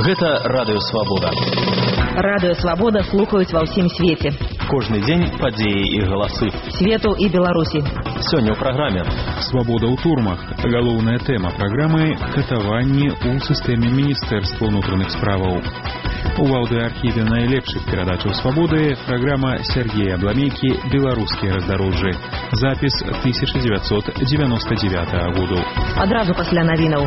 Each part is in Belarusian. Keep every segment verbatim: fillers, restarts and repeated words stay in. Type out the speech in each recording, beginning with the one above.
Гэта Радыё Свабода. Радыё Свабода слухаюць ва ўсім свеце. Кожны дзень падзеі і галасы. Свету і Беларусі. Сёння ў праграме «Свабода ў турмах». Галоўная тэма праграмы – катаванні ў сістэме Міністэрства ўнутраных справаў. У аўдыархіве найлепшых перадачаў «Свабоды» праграма Сергея Абламейкі «Беларускія раздарожжы». Запіс тысяча девятьсот девяносто девятого году. Адразу пасля навінаў.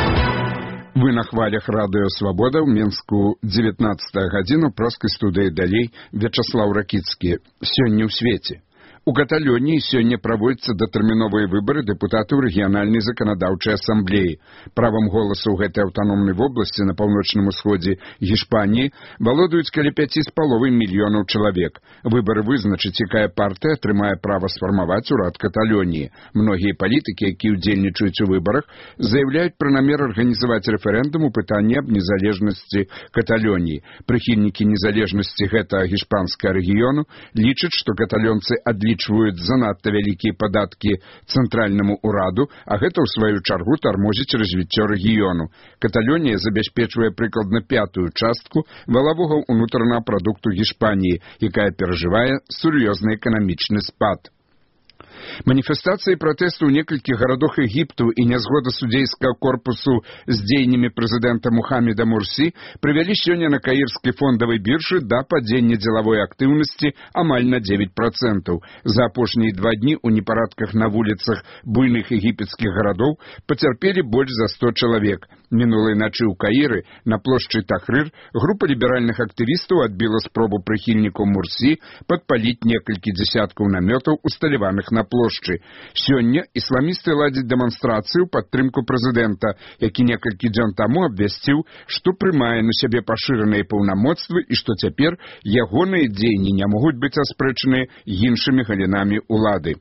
Вы на хвалях Радыё Свабода ў Мінску дзевятнаццатая гадзіну праскай студыі далей Вячаслаў Ракіцкі. Сёння ў свеце. У Каталоніі сёння праводзяцца датэрміновыя выбары дэпутатаў рэгіянальнай заканадаўчай асамблеі. Правам голасу ў гэтай аўтаномнай вобласці на паўночным усходзе Гішпаніі валодаюць каля пяці з паловай мільёнаў чалавек. Выбары вызначаць, якая партыя атрымае права сфармаваць урад Каталоніі. Многія палітыкі, якія ўдзельнічаюць у выбарах, заяўляюць пра намер арганізаваць рэферэндум у пытанні аб незалежнасці Каталоніі. Прыхільнікі незалежнасці гэтага гішпанскага рэгіёну лічаць, што каталонцы адлічваюць занадта вялікія падаткі цэнтральнаму ўраду, а гэта ў сваю чаргу тармозіць развіццё рэгіёну. Каталонія забяспечвае прыкладна пятую частку валавога ўнутранага прадукту Гішпаніі, якая перажывае сур'ёзны эканамічны спад. Маніфестацыі пратэсту ў некалькіх гарадах Егіпту і нязгода судзейскага корпусу з дзеяннямі прэзідэнта Мухаммеда Мурсі прывялі сёння на каірскай фондавай біржы да падзення дзелавой актыўнасці амаль на дзевяць процентаў. За апошнія два дні ў непарадках на вуліцах буйных егіпецкіх гарадоў пацярпелі больш за сто чалавек. Мінулай начы ў Каіры на плошчы Тахрыр група ліберальных актывістаў адбіла спробу прыхільнікаў Мурсі падпаліць некалькі дзесяткаў намётаў, усталяваных на плошчы. Сёння ісламісты ладзяць дэманстрацыю ў падтрымку прэзідэнта, які некалькі дзён таму абвясціў, што прымае на сябе пашыраныя паўнамоцтвы і што цяпер ягоныя дзеянні не могуць быць аспрэчаныя іншымі галінамі ўлады.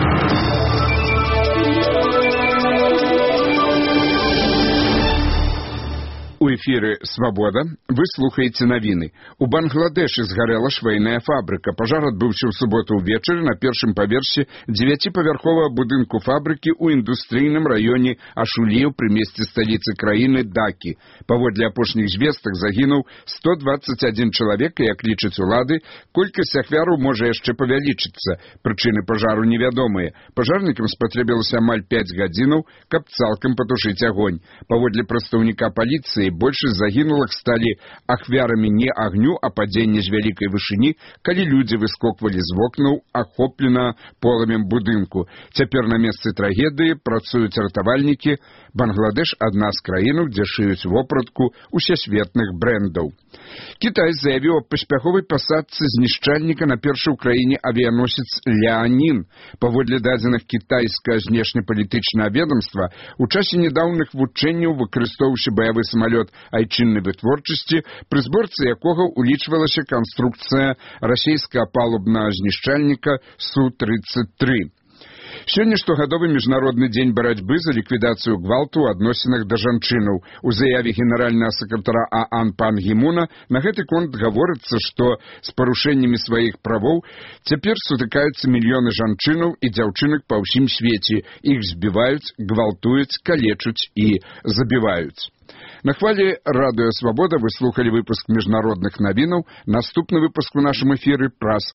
У эфіры «Свабода» вы слухаеце навіны. У Бангладэшы згарэла швейная фабрыка. Пажар адбыўся ў суботу ўвечары на першым паверсе дзевяціпавярховага будынку фабрыкі ў індустрыйным раёне Ашулеў пры месцы сталіцы краіны Дакі. Паводле апошніх звестак загінуў сто дваццаць адзін чалавек, і, як лічаць улады, колькасць ахвяраў можа яшчэ павялічыцца. Прычыны пажару невядомыя. Пажарнікам спатрэбілася амаль пяць гадзінаў, каб цалкам патушыць агонь. Паводле прадстаўніка паліцыі, большасць загінулых сталі ахвярамі не агню, а падзення з вялікай вышыні, калі людзі выскоквалі з вокнаў, ахоплена полымем будынку. Цяпер на месцы трагедыі працуюць ратавальнікі. Бангладэш – адна з краінаў, дзе шыюць вопратку усесветных брэндаў. Кітай заявіў аб паспяховай пасадцы знішчальніка на першы ў краіне авіяносец Леанін. Паводле дадзеных кітайскага знешнепалітычнага ведомства, у часе нядаўных вучэнняў выкарыстоўваўшы баявы самалёт айчыннай вытворчасці, пры зборцы якога улічвалася канструкцыя расійскага палубнага знішчальніка Су тридцать три. Сёння штогадовы міжнародны дзень барацьбы за ліквідацыю гвалту ў адносінах да жанчынаў. У заяве генеральнага сакратара ААН Пан Гі Муна на гэты конт гаворыцца, што з парушэннямі сваіх правоў цяпер сутыкаюцца мільёны жанчынаў і дзяўчынак па ўсім свеце. Іх збіваюць, гвалтуюць, калечуць і забіваюць. На хвалі Радыё Свабода вы слухалі выпуск міжнародных навінаў. Наступны выпуск у нашым эфіры праз